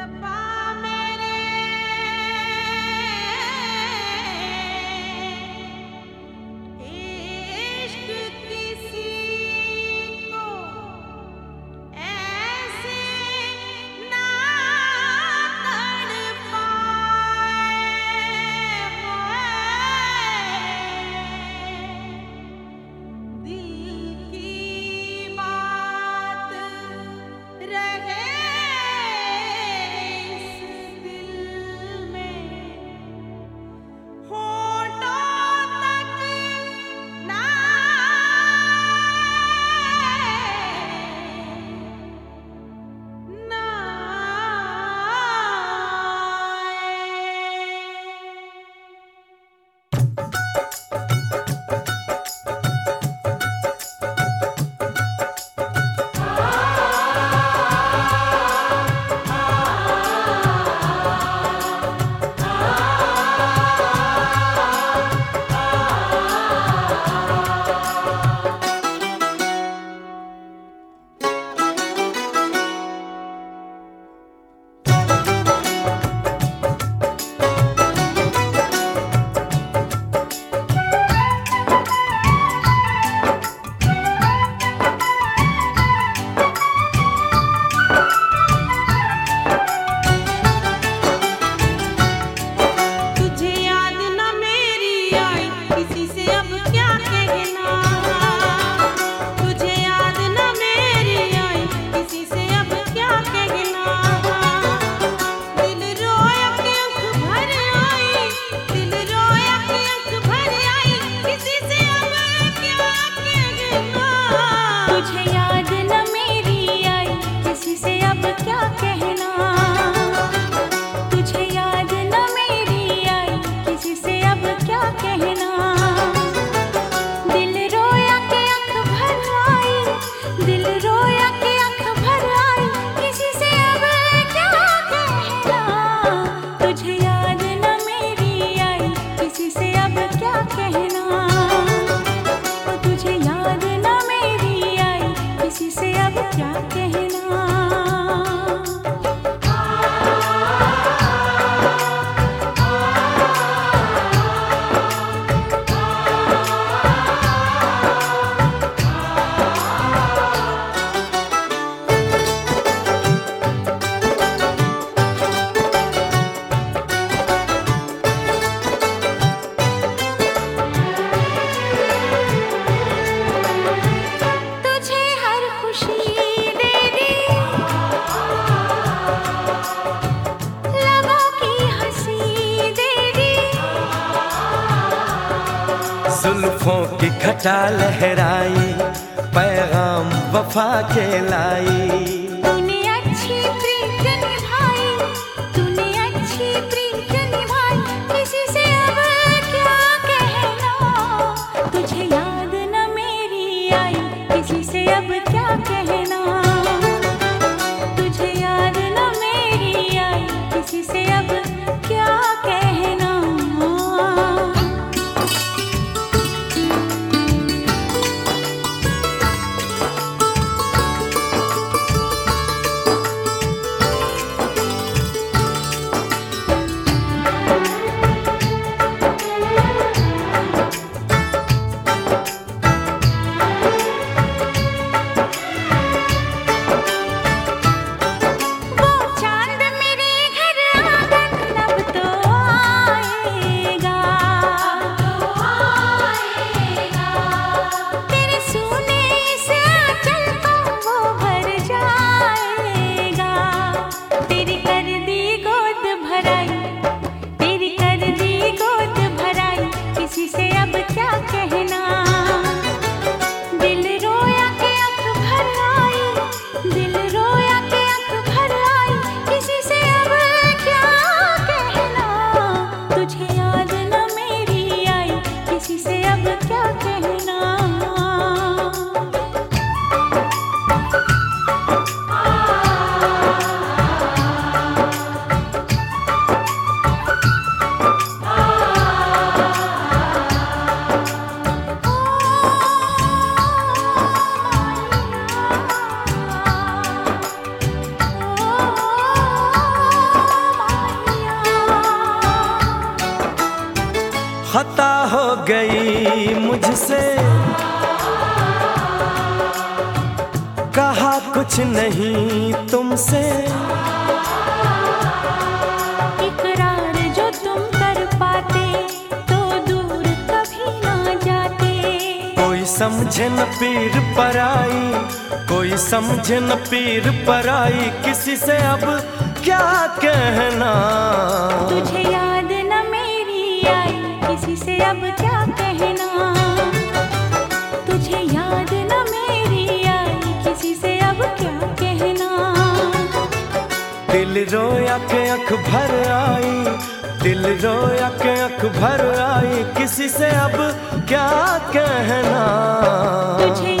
जुल्फों की घटा लहराई, पैगाम वफा के लाई। तूने अच्छी प्रीत निभाई, तूने अच्छी प्रीत निभाई, किसी से अब क्या कहना। तुझे याद न मेरी आई, किसी से अब क्या कहना। तुझे याद न मेरी आई, किसी से अब क्या कहना। मुझसे, कहा कुछ नहीं तुमसे। इकरार जो तुम कर पाते तो दूर कभी ना जाते। कोई समझे न पीर पराई, कोई समझे न पीर पराई, किसी से अब क्या कहना। तुझे याद न मेरी आई, किसी से अब क्या कहना। तुझे याद न मेरी आई, किसी से अब क्या कहना। दिल रोया के अख भर आई, दिल रोया के अख भर आई, किसी से अब क्या कहना। तुझे